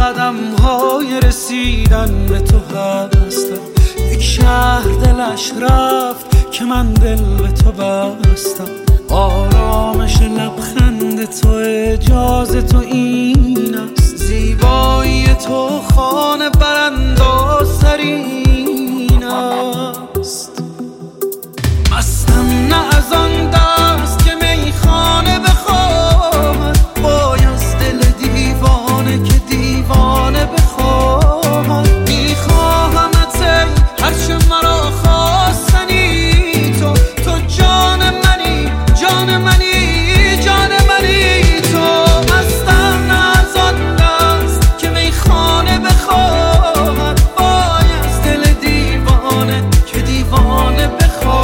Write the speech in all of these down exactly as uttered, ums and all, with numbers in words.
قدم های رسیدن به تو هستم. یک شهر دلش رفت که من دل به تو بستم. آرامش لبخند تو اجازه تو این است. زیبایی تو خانه براندازترین است. مستم نه از آن دست که میخانه بخواهد، وای از دل دیوانه که دیوانه بخواهد. میخواهمت ای هرچه مرا خواستنی تو، تو جان منی جان منی جان منی تو. مستم نه از آن دست که میخانه بخواهد، وای از دل دیوانه که دیوانه بخواهد.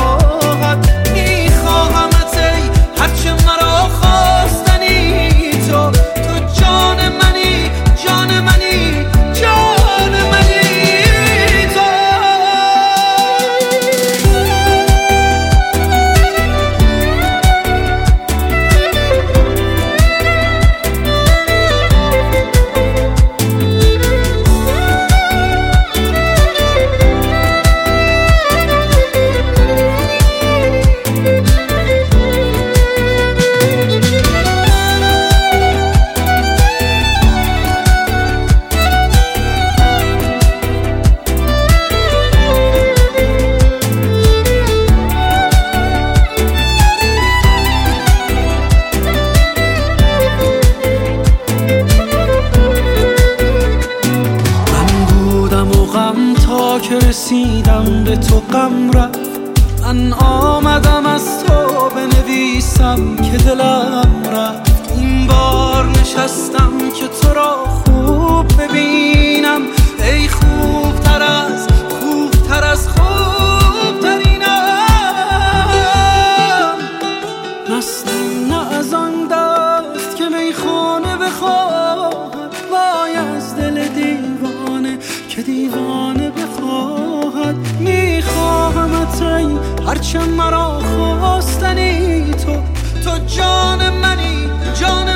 تا که رسیدم به تو غم رفت. من آمدم از تو بنویسم که دلم رفت. این بار نشستم که تو را خوب ببینم. ای خوب تر از خوب تر از خوب ترینم. مستم نه از آن دست که میخانه بخواهد، وای از دل دیوانه که دیوانه بخواهد. میخواهمت ای هرچه مرا خواستنی تو، تو جان منی جان